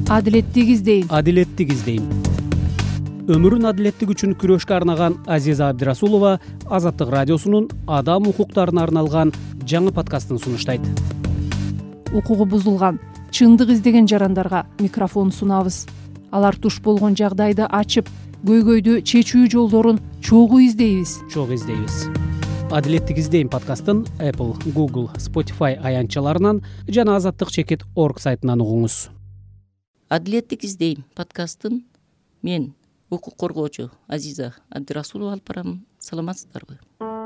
Адилеттик издейм. Адилеттик издейм. Өмүрүн адилеттик үчүн күрөшкө арнаган Азиза Абдирасулова Азаттык радиосунун адам укуктарына арналган жаңы подкастын сунуштайт. Укугу бузулган, чындык издеген жарандарга микрофон сунабыз. Алар туш болгон жагдайды ачып, көйгөйдү чечүү жолдорун чогуу издейбиз. Адилеттик издейм подкастын Apple, Google, Spotify аянтчаларынан жана азаттык.org сайтынан угуңуз. Адилеттик издейм подкастын мен укук коргоочу Азиза Абдирасулова алып барам. Саламатсыздарбы?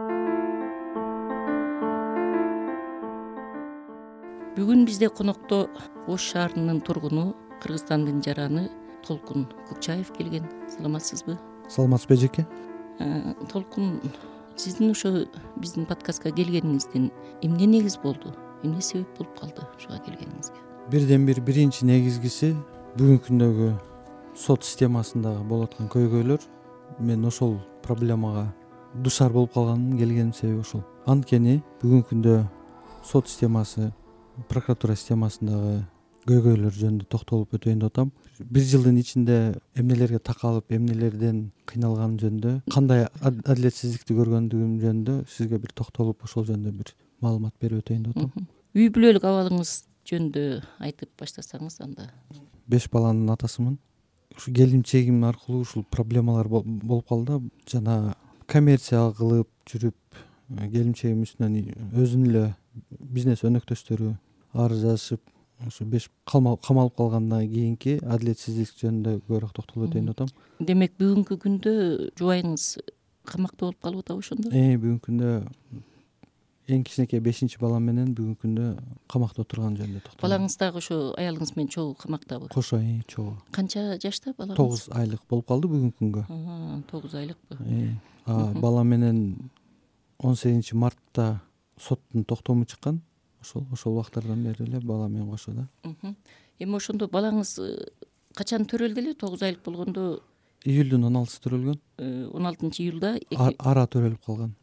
Бүгүн бизде конокто Ош шаарынын тургуну, Кыргызстандын жараны Толкун Кукчаев келген. Саламатсызбы? Саламатсызбы эжеке? Толкун, сиздин ошо биздин подкастка келгениңизден эмне негиз болду? Эмне себеп болуп калды ушуга келгениңизге? Биринчи негизгиси бүгүнкү күндөгү сот системасындагы болуп аткан көйгөйлөр. Мен ошол проблемага душар болуп калганымдын келгеним себеби ошол. Анткени бүгүнкү күндө сот системасы, прокуратура системасындагы көйгөйлөр жөнүндө токтолуп өтөйүн деп атам. Бир жылдын ичинде эмнелерге такалып, эмнелерден кыйналганым жөнүндө, кандай адилетсиздикти көргөндүгүм жөнүндө сизге бир токтолуп ошол жөнүндө бир маалымат берип өтөйүн деп атам. Үй бүлөлүк абалыңыз жөнүндө айтып баштасаңыз анда. 5 баланын атасымын. Ушу келинчегим аркылуу ушул проблемалар болуп калды. Жана коммерция кылып жүрүп, келинчегим үстүнөн өзүнүн эле бизнес өнөктөштөрү арыз жазышып, ошо 5 камалып калгандан кийинки адилетсиздик жөнүндө көбүрөөк токтолуп өтөйүн деп атам. Демек бүгүнкү күндө жубайыңыз камакта болуп калып атабы ошондо? Бүгүнкү күндө эң кичинекей 5-балам менен бүгүнкү күндө камакта отурган жөнүндө токтолуп. Балаңыз дагы ошо аялыңыз менен чогуу камактабы? Кошо, чогуу. Канча жашта балаңыз? 9 айлык болуп калды бүгүнкү күнгө. 9 айлыкпы? Балам менен 18 мартта соттун токтому чыккан. Ошол убактардан бери эле бала менен кошо да. Эми ошондо балаңыз качан төрөлдү эле? 9 айлык болгондо июлдун 16-сы төрөлгөн. 16-июлда ара төрөлүп калган.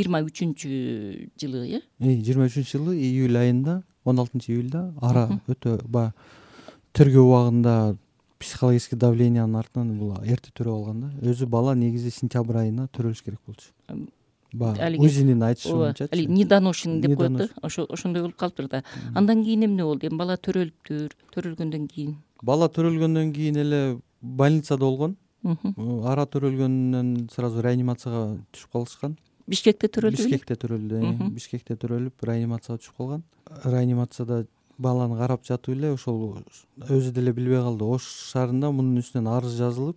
23-жылы, 23-жылы июль айында, 16-июлда ара өтө тергөө убагында психологический давлениянын артынан бул эрте төрөп алган да. Өзү бала негизи сентябрь айына төрөлүш керек болчу. Өзүнүн айтышынча. Недоношенный деп коет да. Ошондой болуп калыптыр да. Андан кийин эмне болду? Эми бала төрөлүптүр. Төрөлгөндөн кийин? Бала төрөлгөндөн кийин эле больницада болгон. Ара төрөлгөндөн сразу реанимацияга түшүп калышкан. Бишкекте төрөлдү? Бишкекте төрөлүп, реанимацияга түшүп калган. Реанимацияда баланы карап жатып эле ошол өзү деле билбей калды. Ош шаарында мунун үстүнөн арыз жазылып,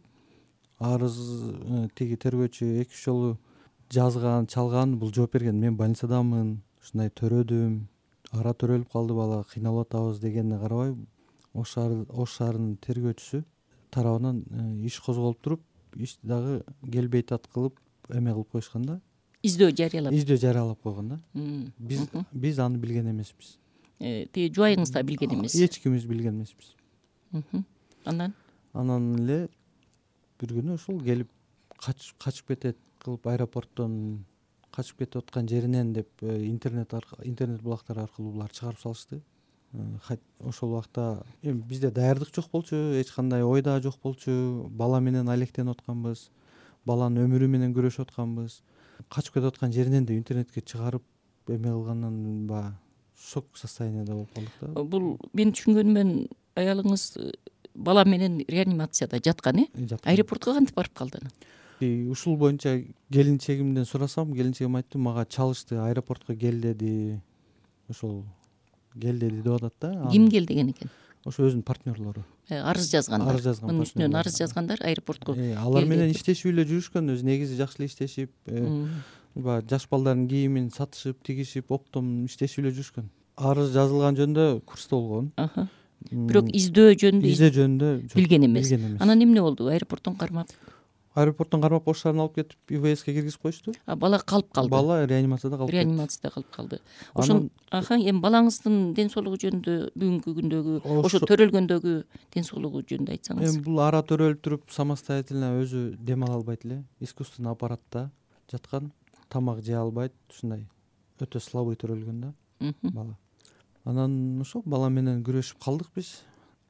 тиги тергөөчү 2-3 жолу жазган, чалган, бул жооп берген. Мен больницадамын, ушундай төрөдүм, ара төрөлүп калды бала, кыйналып атабыз дегенине карабай, Ош шаарынын тергөөчүсү тарабынан иш козголуп туруп, иш дагы келбейт кылып эме кылып коюшкан да. Издөө жарыялап койгон да. Биз аны билген эмеспиз. Тиги жубайыңыз да билген эмес? Эч кимибиз билген эмеспиз. Анан эле бир күнү ошол келип качып кетет кылып, аэропорттон качып кетип аткан жеринен деп интернет булактары аркылуу булар чыгарып салышты. Ошол убакта бизде даярдык жок болчу, эч кандай ой да жок болчу. Бала менен алектенип атканбыз, баланын өмүрү менен күрөшүп атканбыз. Качып кетип аткан жеринен деп интернетке чыгарып эме кылгандан шок состоянияда болуп калдык да. Бул мен түшүнгөнүмөн аялыңыз бала менен реанимацияда жаткан, аэропортко кантип барып калды? Ушул боюнча келинчегимден сурасам, келинчегим айтты, мага чалышты, аэропортко кел деди. Ошол кел деди деп атат да. Ким кел деген экен? Ошо өзүнүн партнёрлору. Арыз жазгандар. Мунун үстүнөн арыз жазгандар аэропортко. Алар менен иштешип эле жүрүшкөн, өзү негизи жакшы эле иштешип, жаш балдардын кийимин сатышып, тигишип, оптом иштешип эле жүрүшкөн. Арыз жазылган жөнүндө курста болгон. Бирок издөө жөнүндө билген эмес. Анан эмне болду? Аэропорттон кармап Ош шаарына алып кетип ИВСке киргизип коюшту. Бала калып калды. Бала реанимацияда калып калды. Ошон эми балаңыздын ден соолугу жөнүндө бүгүнкү күндөгү, ошо төрөлгөндөгү ден соолугу жөнүндө айтсаңыз. Эми бул ара төрөлүп туруп, самостоятельно өзү дем ала албайт эле. Искусственный аппаратта жаткан, тамак жей албайт, ушундай өтө слабый төрөлгөн да бала. Анан ошол бала менен күрөшүп калдык биз.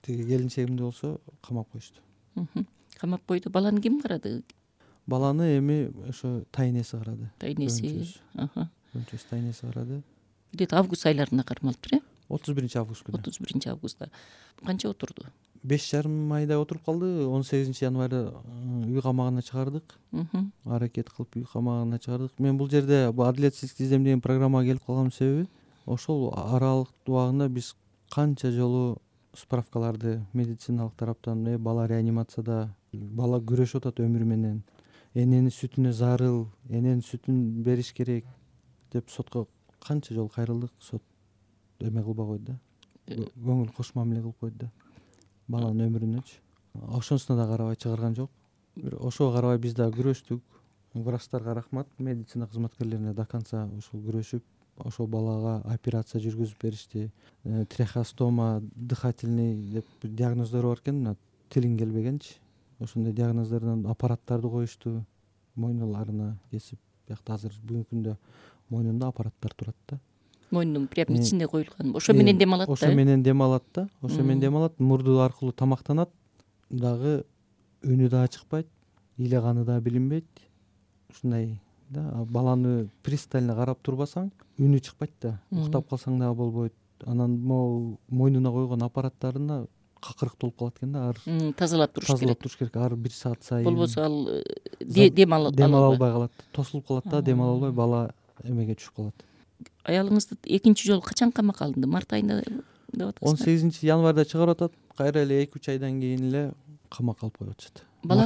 тиги келинчегимди болсо камап коюшту. Камап койду. Баланы ким карады? Баланы эми ошо тайнеси карады. Тайнеси. Көнчөсү тайнеси карады. Где то август айларында кармалыптыр 31 август күнү. 31 августта. Канча отурду? 5,5 айдай отуруп калды. 18 январда үй камагына чыгардык. Аракет кылып үй камагына чыгардык. Мен бул жерде адилетсиздик издем деген программага келип калганымдын себеби ошол аралык убагында биз канча жолу справкаларды медициналык тараптан бала реанимацияда, бала күрөшүп атат өмүрү менен, эненин сүтүнө зарыл, эненин сүтүн бериш керек деп сотко канча жолу кайрылдык. Сот эме кылбай койду да, көңүл кош мамиле кылып койду да баланын өмүрүнөчү. Ошонусуна да карабай чыгарган жок. Ошого карабай биз дагы күрөштүк. Врачтарга рахмат, медицина кызматкерлерине до конца ушул күрөшүп, ошол балага операция жүргүзүп беришти. Трахеостома, дыхательный деп диагноздору бар экен, мына тилиң келбегенчи. Ошондой диагноздордон аппараттарды коюшту мойнуларына кесип. Биякта азыр бүгүнкү күндө мойнунда аппараттар турат да. Мойнунун прям ичине коюлган. Ошо менен дем алат да. Ошо менен дем алат да. Ошо менен дем алат. Мурду аркылуу тамактанат. Дагы үнү да чыкпайт, ыйлаганы да билинбейт. Ушундай да. Баланы пристально карап турбасаң, үнү чыкпайт да. Уктап калсаң дагы болбойт. Анан могу мойнуна койгон аппараттарына какырык толуп калат экен да. Тазалап туруш керек. Тазалап туруш керек. Ар 1 саат сайын. Болбосо ал дем ала албай калат. Тосулуп калат да, дем ала албай бала эмеге түшүп калат. Аялыңызды экинчи жолу качан камакка алынды? Март айында деп атасызбы? 18 январда чыгарып атат. Кайра эле 2-3 айдан кийин эле камакка алып коюп атышат.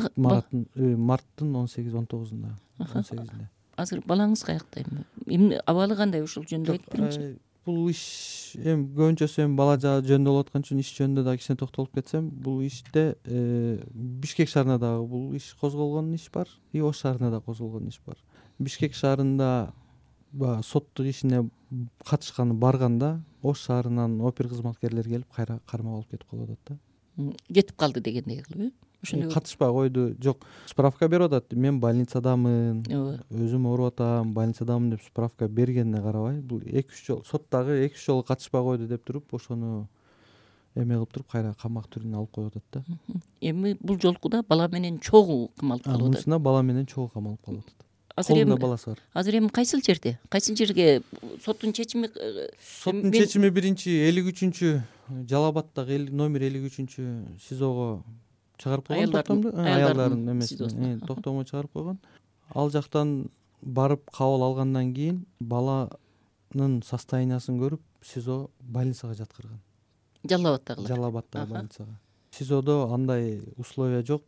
Марттын 18-19-унда. 18-инде. Азыр балаңыз каякта эми? Эмне абалы кандай ушул жөнүндө айтып бериңизчи. Бул иш эми көбүнчөсү эми бала жөнүндө болуп аткан үчүн иш жөнүндө дагы кичине токтолуп кетсем, бул иште Бишкек шаарында дагы бул иш козголгон иш бар, и Ош шаарында да козголгон иш бар. Бишкек шаарында соттук ишине катышканы барганда Ош шаарынан опер кызматкерлери келип кайра кармап алып кетип калып атат да. Кетип калды дегендей кылып, ошондой катышпай койду. Жок, справка берип атат. Мен больницадамын, өзүм ооруп атам, больницадамын деп справка бергенине карабай, бул 2-3 жолу соттагы 2-3 жолу катышпай койду деп туруп, ошону эме кылып туруп кайра камак түрүнө алып коюп атат да. Эми бул жолкуда бала менен чогуу камалып калып атат. Мынусунда бала менен чогуу камалып калып атат. Колунда баласы бар. Азыр эми кайсыл жерге соттун чечими? Соттун чечими биринчи 53-чү Жалал-Абаддагы номер 53-чү СИЗОго чыгарып койгон, токтомду. Аялдардын эмесине токтомго чыгарып койгон. Ал жактан барып кабыл алгандан кийин баланын состояниясын көрүп СИЗО больницага жаткырган. Жалал-Абаддагы больницага. СИЗОдо андай условия жок,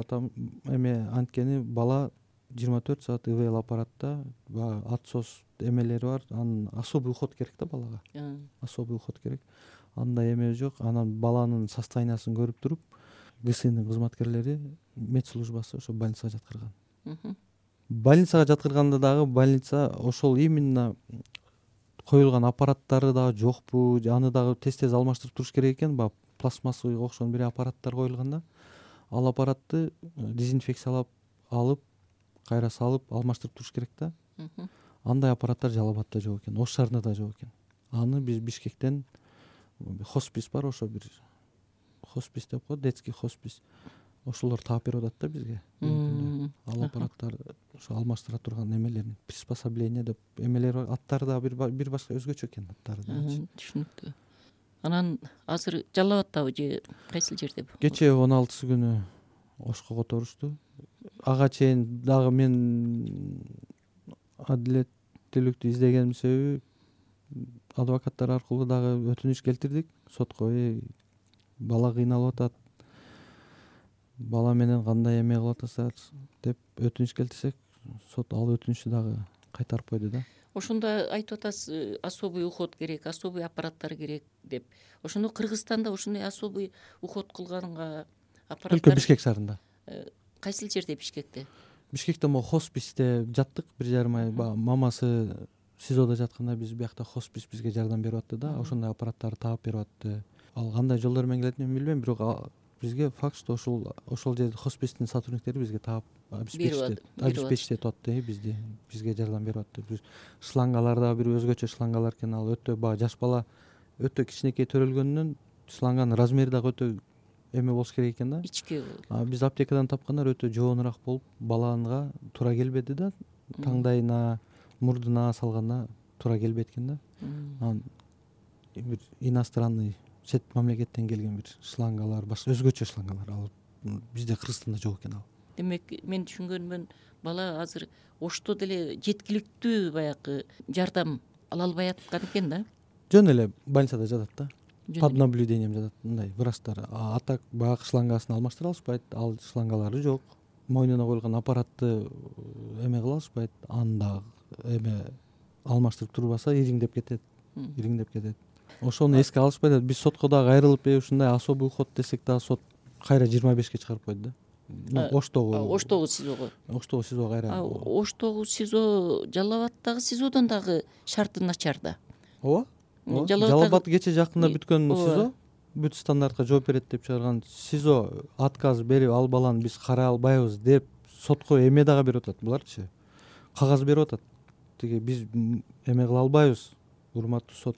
анткени бала 24 саат ИВЛ аппаратта, отсос эмелери бар. Анын особый уход керек да балага. Особый уход керек. Андай эме жок. Анан баланын состояниясын көрүп туруп, ГСИнин кызматкерлери медслужбасы ошо больницага жаткырган. Больницага жаткырганда дагы больница ошол именно коюлган аппараттары дагы жокпу, аны дагы тез алмаштырып туруш керек экен. Пластмассовыйга окшогон бир аппараттар коюлган да. Ал аппаратты дезинфекциялап алып, кайра салып, алмаштырып туруш керек да. Андай аппараттар Жалал-Абадда жок экен, Ош шаарында да жок экен. Аны биз Бишкектен хоспис бар, ошо бир хоспис деп коет, детский хоспис. Ошолор таап берип атат да бизге. Ал аппараттар ошо алмаштыра турган эмелерин, приспособление деп эмелер бар. Аттары да бир башка өзгөчө экен аттары да. Түшүнүктүү. Анан азыр Жалал-Абаддабы же кайсыл жерде? Кечээ 16 күнү Ошко которушту. Ага чейин дагы мен адилеттүүлүктү издегеним себеби адвокаттар аркылуу дагы өтүнүч келтирдик сотко. Бала кыйналып атат, бала менен кандай эме кылып атасыздар деп өтүнүч келтирсек, сот ал өтүнүчтү дагы кайтарып койду да. Ошондо айтып атасыз, особый уход керек, особый аппараттар керек деп. Ошондо Кыргызстанда ошондой особый уход кылганга аппараттар Өлкө Бишкек шаарында. Кайсыл жерде? Бишкекте. Бишкекте могу хосписте жаттык 1,5 ай. Мамасы СИЗОдо жатканда биз биякта хоспис бизге жардам берип атты да. Ошондой аппараттарды таап берип атты. Ал кандай жолдор менен келет мен билбейм, бирок бизге факт, что ошол жерде хоспистин сотрудниктери бизге таап обеспечить атат, бизге жардам берип атты. Биз шлангалар да бир өзгөчө шлангалар экен, ал өтө жаш бала өтө кичинекей төрөлгөнүнөн шланганын размери дагы өтө эме болуш керек экен да. ичке Биз аптекадан тапкандар өтө жоонураак болуп баланга туура келбеди да, таңдайына мурдуна салганда туура келбейт экен да. Анан бир иностранный чет мамлекеттен келген бир шлангалар, башка өзгөчө шлангалар алып, бизде Кыргызстанда жок экен ал. Демек мен түшүнгөнүмөн бала азыр ошто деле жеткиликтүү баягы жардам ала албай аткан экен да. Жөн эле больницада жатат да, Жөн под эле. наблюдением жатат, мындай врачтар. А так баягы шлангасын алмаштыра алышпайт, ал шлангалары жок. Мойнуна коюлган аппаратты эме кыла алышпайт, аны дагы эме алмаштырып турбаса ириңдеп кетет. Ошону эске алышпайт. Биз сотко дагы кайрылып ушундай особый уход десек дагы сот кайра 25-ке чыгарып койду да. Оштогу СИЗОго кайра. Оштогу СИЗО Жалал абадтагы СИЗОдон дагы шарты начар да. Ооба. Жалал абад кече жакында бүткөн СИЗО бүт стандартка жооп берет деп чыгарган СИЗО отказ берип, ал баланы биз карай албайбыз деп сотко эме дагы берип атат буларчы. Кагаз берип атат. Тиги биз эме кыла албайбыз, урматтуу сот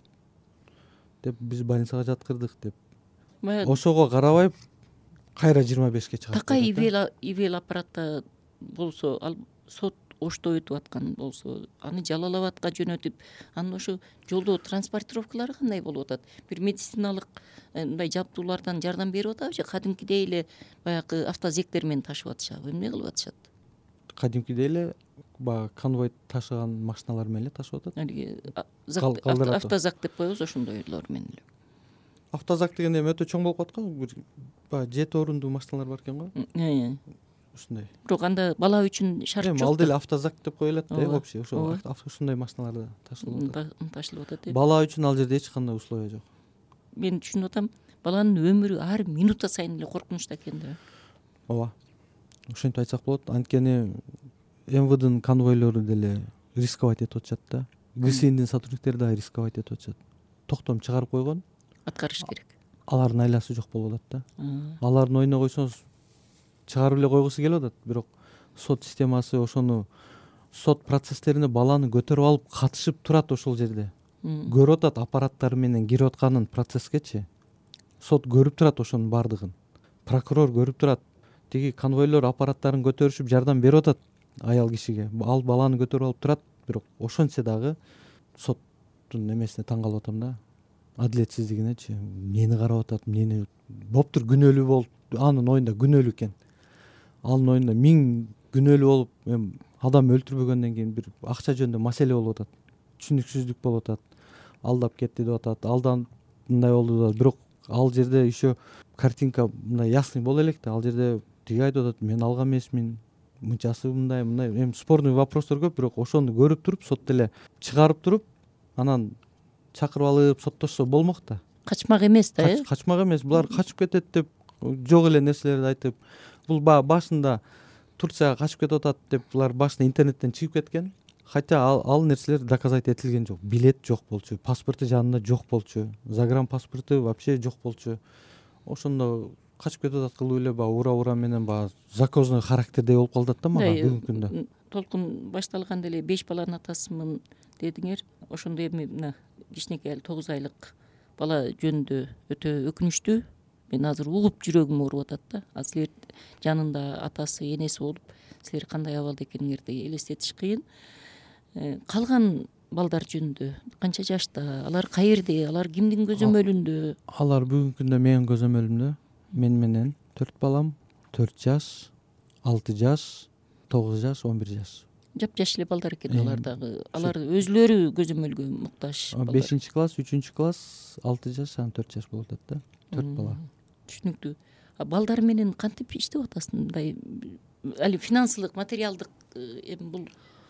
деп, биз больницага жаткырдык деп. Ошого карабай кайра 25-ке чыгарып. Такай ИВЛ аппаратта болсо, ал сот Ошто өтүп аткан болсо, аны Жалал абадка жөнөтүп, анын ошо жолдо транспортировкалары кандай болуп атат? Бир медициналык мындай жабдуулардан жардам берип атабы же кадимкидей эле баягы автозектер менен ташып атышабы? Эмне кылып атышат? Кадимкидей эле баягы конвой ташыган машиналар менен эле ташып атат. Алиги автозак деп коебуз, ошондойлор менен эле. Автозак деген эми өтө чоң болуп аткан, бир баягы 7 орунду машиналар бар экен го. Ушундай. Бирок анда бала үчүн шарт жок. Ал деле автозак деп коюлат да, вообще ошо ушундай машиналарда ташылып атат. Бала үчүн ал жерде эч кандай условия жок. Мен түшүнүп атам, баланын өмүрү ар минута сайын эле коркунучта экен да. Ооба. Ошентип айтсак болот. Анткени МВДнын конвойлору деле рисковать этип атышат да. ГСИндин сотрудниктери дагы рисковать этип атышат. Токтом чыгарып койгон. Аткарыш керек. Алардын айласы жок болуп атат да. Алардын оюна койсоңуз чыгарып эле койгусу келип атат, бирок сот системасы ошону, сот процесстерине баланы көтөрүп алып катышып турат ошол жерде. Көрүп атат аппараттары менен кирип атканын процесскечи. Сот көрүп турат ошонун бардыгын. Прокурор көрүп турат. Тиги конвойлор аппараттарын көтөрүшүп жардам берип атат аял кишиге. Ал баланы көтөрүп алып турат, бирок ошентсе дагы соттун эмесине таң калып атам да. Адилетсиздигинечи. Мени карап атат, мени боптур күнөөлүү болуп, анын оюнда күнөөлүү экен. Анын оюнда 1000 күнөөлүү болуп, адам өлтүрбөгөндөн кийин бир акча жөнүндө маселе болуп атат. Түшүнүксүздүк болуп атат. Алдап кетти деп атат. Алдан мындай болду деп атат. Бирок ал жерде еще картинка мындай ясный боло элек да. Ал жерде тиги айтып атат, мен алган эмесмин. Мынчасы мындай, эми спорный вопростор көп, бирок ошону көрүп туруп, сот деле чыгарып туруп, анан чакырып алып соттошсо болмок да. Качмак эмес да, Качмак эмес. Булар качып кетет деп жок эле нерселерди айтып, бул башында Турцияга качып кетип атат деп булар башында интернеттен чыгып кеткен. Хотя ал нерселер доказать этилген жок. Билет жок болчу, паспорту жанында жок болчу, загранпаспорту вообще жок болчу. Ошондо качып кетип атат кылып эле ура менен закозной характердей болуп калат да мага бүгүнкү күндө. Толкун башталганда эле 5 баланын атасымын дедиңер. Ошондо эми мына кичинекей 9 айлык бала жөнүндө өтө өкүнүчтүү. Мен азыр угуп жүрөгүм ооруп атат да. А силер жанында атасы, энеси болуп, силер кандай абалда экениңерди элестетиш кыйын. Калган балдар жөнүндө канча жашта, алар каерде, алар кимдин көзөмөлүндө? Алар бүгүнкү күндө менин көзөмөлүмдө. Мен менен 4 балам, 4 жаш, 6 жаш, 9 жаш, 11 жаш. Жапжаш эле балдар экен алар дагы. Алар өзүлөрү көзөмөлгө муктаж. 5-класс, 3-класс, 6 жаш, анан 4 жаш болуп атат да. 4 бала. Түшүнүктүү. Балдар менен кантип иштеп атасың? Мындай али финансылык, материалдык бул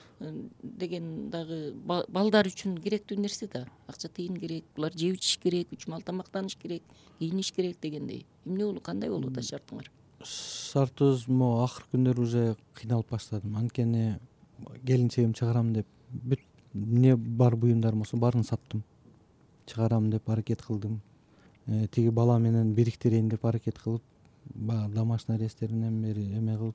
деген дагы балдар үчүн керектүү нерсе да. Акча тыйын керек, булар жеп ичиш керек, 3 мал тамактаныш керек, кийиниш керек дегендей. Эмне болду, кандай болуп атат шартыңар? Шартыбыз могу акыркы күндөр уже кыйналып баштадым. Анткени келинчегим чыгарам деп бүт эмне бар буюмдарым болсо баарын саттым. Чыгарам деп аракет кылдым. Тиги бала менен бириктирейин деп аракет кылып, баягы домашний аресттеринен бери эме кылып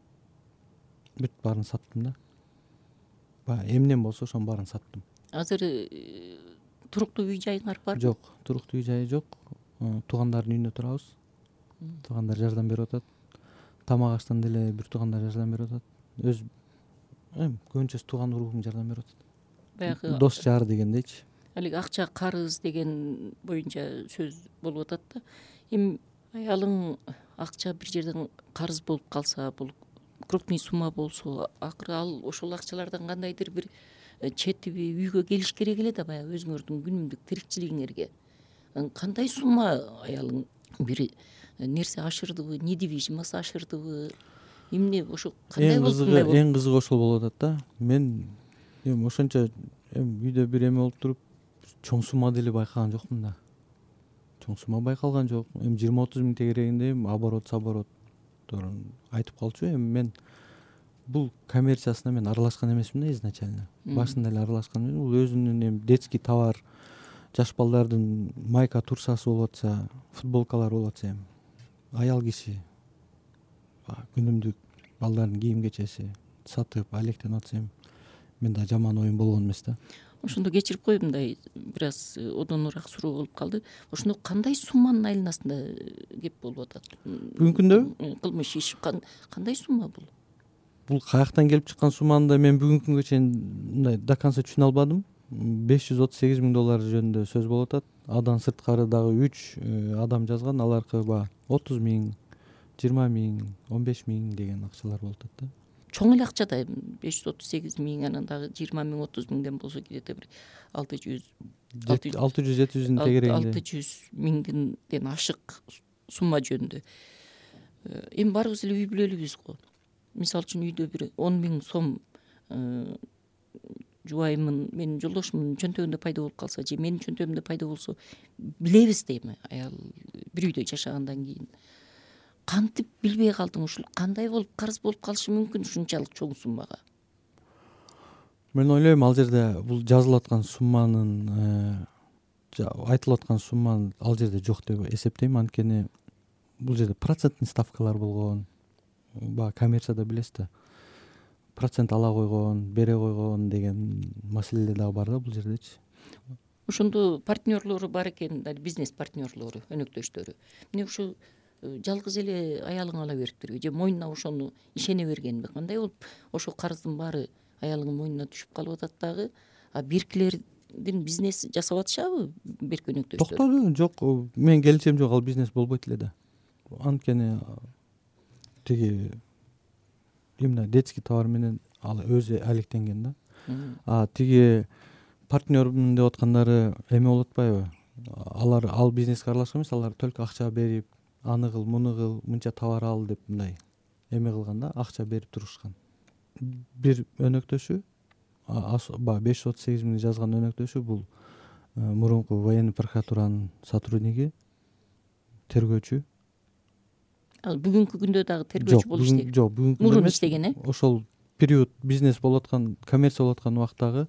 бүт баарын саттым да. Баягы эмнем болсо ошонун баарын саттым. Азыр туруктуу үй жайыңар барбы? Жок, туруктуу үй жайы жок. туугандардын үйүндө турабыз. Туугандар жардам берип атат. Тамак аштан деле бир туугандар жардам берип атат. Өз көбүнчөсү тууган уругум жардам берип атат. Баягы Дос жар дегендейчи. алиги акча карыз деген боюнча сөз болуп атат да. Эми аялың акча бир жерден карыз болуп калса, бул крупный сумма болсо, акыры ал ошол акчалардан кандайдыр бир четиби үйгө келиш керек эле да, баягы өзүңөрдүн күнүмдүк тиричилигиңерге. Кандай сумма аялың бир нерсе ашырдыбы, недвижимость ашырдыбы, эмне ошо кандай болду? Эң кызыгы ошол болуп атат да. Мен эми ошончо үйдө бир эме болуп туруп чоң сумма деле байкаган жокмун да. Чоң сумма байкалган жок. Эми 20-30 миң тегерегинде оборотторун айтып калчу. Эми мен бул коммерциясына мен аралашкан эмесмин да изначально. Башында эле аралашкан эмес. Бул өзүнүн эми детский товар, жаш балдардын майка турсасы болуп атса, футболкалар болуп атса, эми аял киши күнүмдүк балдардын кийим кечеси сатып алектенип атса, эми мен да жаман оюм болгон эмес да. Ошондо кечирип кой, мындай бир аз одонураак суроо болуп калды. Ошондо кандай сумманын айланасында кеп болуп атат? Бүгүнкү күндө кылмыш иш кандай сумма бул? Бул каяктан келип чыккан сумманы да мен бүгүнкү күнгө чейин мындай до конца түшүнө албадым. $538 миң жөнүндө сөз болуп атат. Адан сырткары дагы 3 адам жазган, аларкы баягы 30 миң, 20 миң, 15 миң деген акчалар болуп атат да. Чоң эле акча да, 538 миң, анан дагы 20 миң, 30 миңден болсо где-то бир 600-700 тегерегинде. 600 миңден ашык сумма жөнүндө. Эми баарыбыз эле үй бүлөлүбүз го. Мисалы үчүн үйдө бир 10 миң сом жубайымын, менин жолдошумдун чөнтөгүндө пайда болуп калса, же менин чөнтөгүмдө пайда болсо, билебиз дейм, аял бир үйдө жашагандан кийин кантип билбей калдың, ушул кандай болуп карыз болуп калышы мүмкүн ушунчалык чоң суммага? Мен ойлойм, ал жерде бул жазылып аткан сумманын, айтылып аткан сумманын ал жерде жок деп эсептейм. Анткени бул жерде процентный ставкалар болгон. Баягы коммерцияда билесиз да, процент ала койгон, бере койгон деген маселелер дагы бар да бул жердечи. Ошондо партнерлору бар экен, бизнес партнерлору, өнөктөштөрү. Эмне ушу жалгыз эле аялың ала бериптирби, же мойнуна ошону ишене бергенби? Кандай болуп ошол карыздын баары аялыңдын мойнуна түшүп калып атат дагы? Биркилердин бизнес жасап атышабы берки өнөктөштөр? Токтоду, жок, мен келишем жок, ал бизнес болбойт эле да. Анткени тиги именно детский товар менен ал өзү алектенген да. Тиги партнермин деп аткандары эме болуп атпайбы? Алар ал бизнеске аралашкан эмес, алар только акча берип, аны кыл, муну кыл, мынча товар ал деп мындай эме кылган да, акча берип турушкан. Бир өнөктөшү, 538 миң жазган өнөктөшү, бул мурунку военный прокуратуранын сотрудниги, тергөөчү. Ал бүгүнкү күндө дагы тергөөчү болуп иштеген? Жок, бүгүнкү күндө мурун иштеген, ошол период бизнес болуп аткан, коммерция болуп аткан убактагы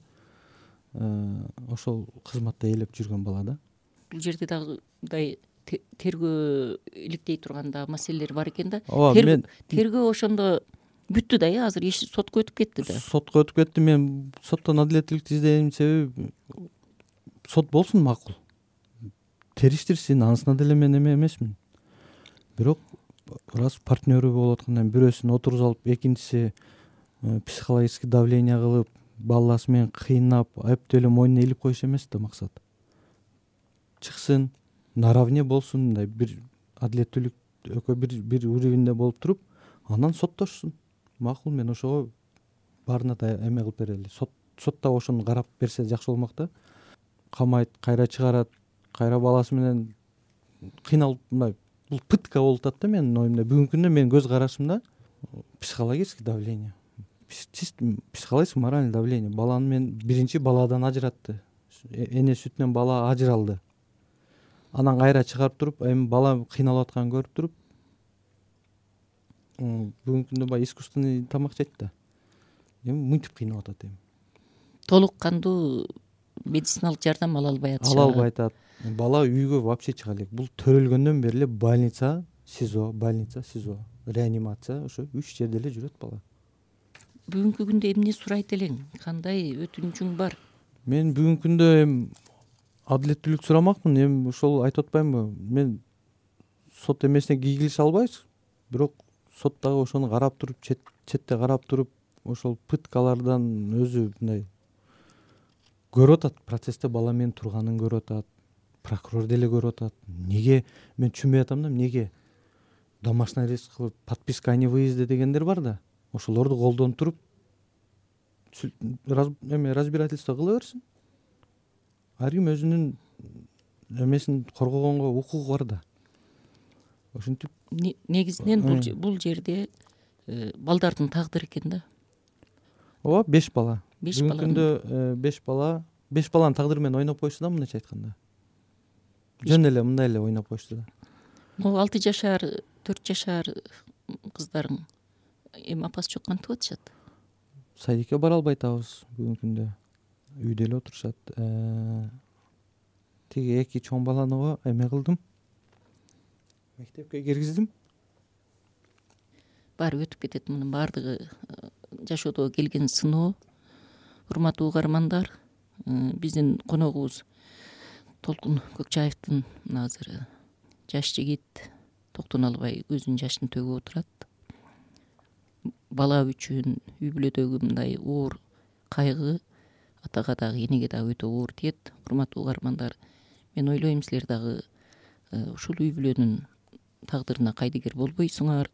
ошол кызматта ээлеп жүргөн бала да. Бул жерде дагы мындай тергөө иликтей турган дагы маселелер бар экен да. Тергөө ошондо бүттү да, азыр иш сотко өтүп кетти да. Сотко өтүп кетти. Мен соттон адилеттүүлүктү издеганын себеби сот болсун макул, териштирсин, анысына деле мен эме эмесмин. Бирок раз партнеры болуп аткандан бирөөсүн отургузуп алып, экинчиси психологический давление кылып, баласы менен кыйнап, эптеп эле мойнуна илип коюш эмес да максат. Чыксын, наравне болсун, мындай бир адилеттүүлүк экөө бир уровеньде болуп туруп, анан соттошсун. Макул, мен ошого баарына да эме кылып берели. Сотто ошону карап берсе жакшы болмок да. Камайт, кайра чыгарат, кайра баласы менен кыйналып, мындай бул пытка болуп атат да менин оюмда. Бүгүнкү күндө менин көз карашымда психологический давление, чисто психологический моральный давление. Баланы мен биринчи баладан ажыратты. Эне сүтүнөн бала ажыралды. Анан кайра чыгарып туруп, эми бала кыйналып атканын көрүп туруп, бүгүнкү күндө баягы искусственный тамак жейт да. Эми мынтип кыйнап атат эми. Толук кандуу медициналык жардам ала албай атышат. Ала албай атат. Бала үйгө вообще чыга элек. Бул төрөлгөндөн бери эле больница, СИЗО, реанимация, ошо 3 жерде эле жүрөт бала. Бүгүнкү күндө эмне сурайт элең? Кандай өтүнүчүң бар? Мен бүгүнкү күндө адилеттүүлүк сурамакмын. Эми ошол айтып атпаймынбы, мен сот эмесине кийгилише албайбыз, бирок сот дагы ошону карап туруп, четте карап туруп, ошол пыткалардан өзү мындай көрүп атат, процессте бала менен турганын көрүп атат, прокурор деле көрүп атат. Неге мен түшүнбөй атам да, эмнеге домашний арест кылып, подписка о невыезде дегендер бар да, ошолорду колдонуп туруп разбирательство кыла берсин. Ар ким өзүнүн эмесин коргогонго укугу бар да. Ошентип негизинен бул жерде балдардын тагдыры экен да. ооба, 5 бала. 5 Бүгүнкү күндө 5 баланын тагдыры менен ойноп коюшту да, мындайча айтканда. Жөн эле мындай эле ойноп коюшту да. Могу 6 жашар, 4 жашар кыздарың эми апасы жок кантип атышат? Садикке бара албай атабыз бүгүнкү күндө. Үйдө эле отурушат. Тиги 2 чоң баланы эме кылдым, мектепке киргиздим. Баары өтүп кетет, мунун баардыгы жашоодо келген сыноо. Урматтуу угармандар, биздин коногубуз Толкун Көкчаевдин азыр жаш жигит токтоно албай өзүнүн жашын төгүп отурат. Бала үчүн үй бүлөдөгү мындай оор кайгы атага дагы энеге дагы өтө оор тиет. Урматтуу угармандар, мен ойлойм силер дагы ушул үй бүлөнүн тагдырына кайдыгер болбойсуңар.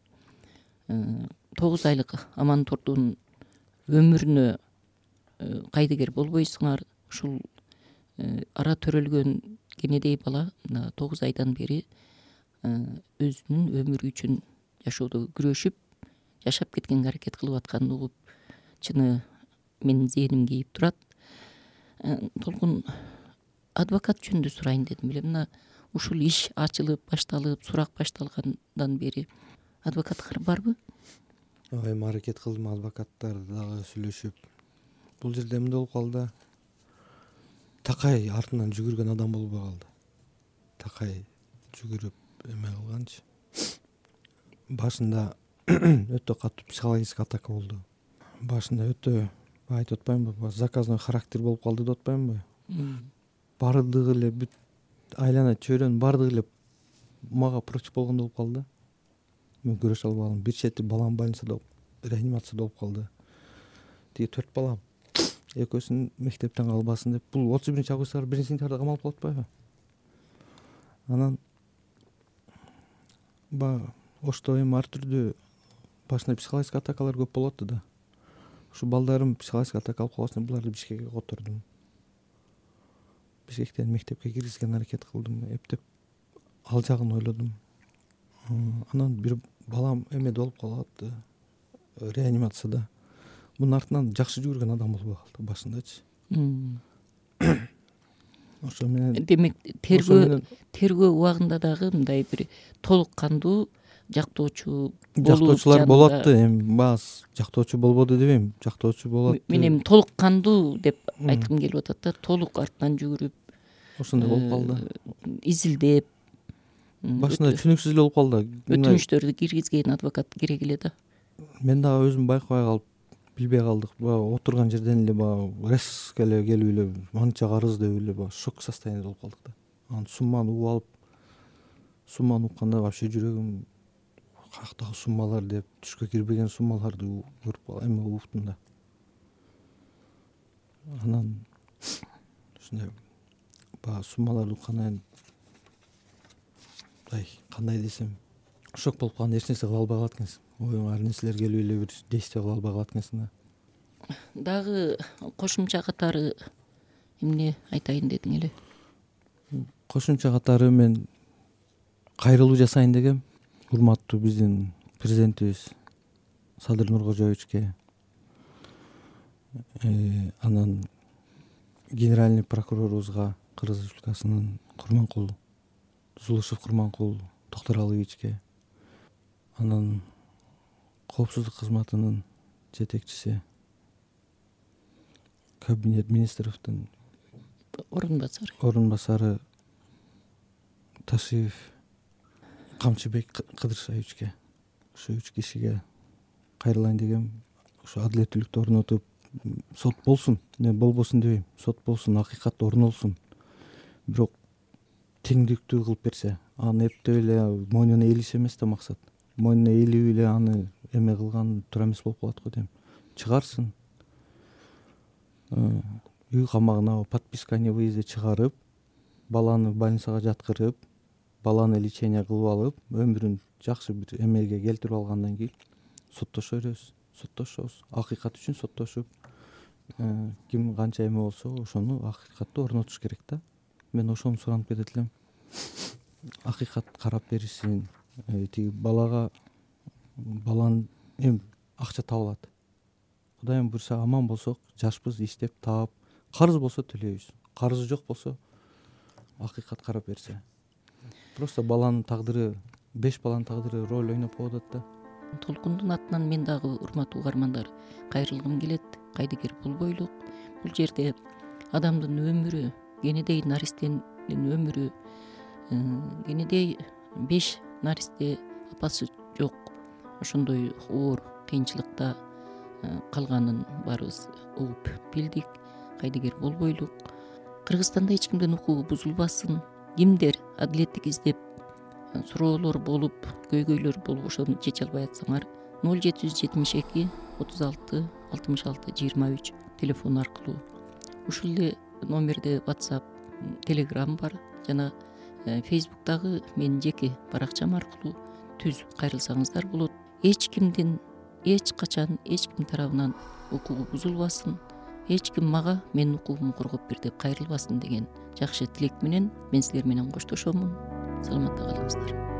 9 айлык Амантурдун өмүрүнө кайдыгер болбойсуңар. Ушул ара төрөлгөн кенедей бала 9 айдан бери өзүнүн өмүрү үчүн жашоодо күрөшүп, жашап кеткенге аракет кылып атканын угуп, чыны менин зээним кейип турат. Толкун, адвокат жөнүндө сурайын дедим эле. Мына ушул иш ачылып, башталып, сурак башталгандан бери адвокаттар барбы? Эми аракет кылдым, адвокаттар дагы сүйлөшүп. Бул жерде эмне болуп калды? Такай артынан жүгүргөн адам болбой калды. Такай жүгүрүп эме кылганчы. Башында өтө катуу психологический атака болду. Башында өтө, айтып атпаймынбы, заказной характер болуп калды деп атпаймынбы? Бардыгы эле бүт айлана чөйрөнүн бардыгы эле мага против болгондой болуп калды. Мен көрөшө албадым. Бир чети балам больницада, реанимацияда болуп калды. Тиги 4 балам, экөөсүн мектептен калбасын деп, бул 31-августта 1-сентябрда камалып калып атпайбы? Анан ошто эми ар түрдүү башында психологический атакалар көп болуп атты да. Ушу балдарым психологический атака алып калбасын деп буларды Бишкекке котордум. Бишкектен мектепке киргизген аракет кылдым, эптеп ал жагын ойлодум. Анан бир балам эмеде болуп калып атты, реанимацияда. Мунун артынан жакшы жүгүргөн адам болбой калды башындачы. Ошо менен демек тергөө убагында дагы мындай бир толук кандуу жактоочулар болуп атты. Эми бааз жактоочу болбоду дебейм, жактоочу болуп атты. Мен эми толук кандуу деп айткым келип атат да, толук артынан жүгүрүп, ошондой болуп калды. Изилдеп, башында түшүнүксүз эле болуп калды. Өтүнүчтөрдү киргизген адвокат керек эле да. Мен дагы өзүм байкабай калып, билбей калдык. Отурган жерден эле резко эле келип эле анча карыз деп эле шок состояние болуп калдык да. Анан сумманы угуп алып, сумманы укканда вообще жүрөгүм каяктагы суммалар деп, түшкө кирбеген суммаларды көрүп эме уктум да. Анан ушундай суммаларды уккандан кандай десем, шок болуп калганда эч нерсе кыла албай калат экенсиң. Оюңа ар нерселер келип эле бир действие кыла албай калат экенсиң да. Дагы кошумча катары эмне айтайын дедиң эле? Кошумча катары мен кайрылуу жасайын дегем. Урматтуу биздин президентибиз Садыр Нуркожоевичке, анан генеральный прокурорубузга Кыргыз Республикасынын Курманкул Зулушев Курманкул Токтораловичке, анан коопсуздук кызматынын жетекчиси, кабинет министровдун орун басары Ташиев, Камчыбек Кыдыршаевичке, ушу 3 кишиге кайрылайын дегем. Ушу адилеттүүлүктү орнотуп, сот болсун, мен болбосун дебейм, сот болсун, акыйкат орнолсун. бирок теңдиктүү кылып берсе, аны эптеп эле мойнуна ээлиш эмес да максат. Мойнуна ээлип эле аны эме кылган туура эмес болуп калат го дейм. Чыгарсын, үй камагына подписка о невыезде чыгарып, баланы больницага жаткырып, баланы лечение кылып алып, өмүрүн жакшы бир эмеге келтирип алгандан кийин соттошо беребиз. Соттошобуз. Акыйкат үчүн соттошуп, ким канча эме болсо ошону акыйкатты орнотуш керек да. Мен ошону суранып кетет элем. Акыйкат карап беришсин. Тиги баланын эми акча табылат. Кудайым буйрса аман болсок, жашпыз, иштеп таап, карыз болсо төлөйбүз. Карызы жок болсо акыйкат карап берсе. Просто баланын тагдыры, 5 баланын тагдыры роль ойноп коюп атат да. Толкундун атынан мен дагы урматтуу угармандар кайрылгым келет. Кайдыгер болбойлук. Бул жерде адамдын өмүрү, кенедей наристенин өмүрү, кенедей 5 наристе апасы жок, ошондой оор кыйынчылыкта калганын баарыбыз угуп билдик. Кайдыгер болбойлук. Кыргызстанда эч кимдин укугу бузулбасын. Кимдер адилеттик издеп суроолор болуп, көйгөйлөр болуп ошону чече албай атсаңар 0772 36 66 23 телефон аркылуу, ушул эле номерде WhatsApp, Telegram бар жана Facebook'тагы менин жеке баракчам аркылуу түз кайрылсаңыздар болот. Эч кимдин эч качан эч ким тарабынан укугу бузулбасын, эч ким мага менин укугумду коргоп бер деп кайрылбасын деген жакшы тилек менен мен силер менен коштошомун. Саламатта калыңыздар.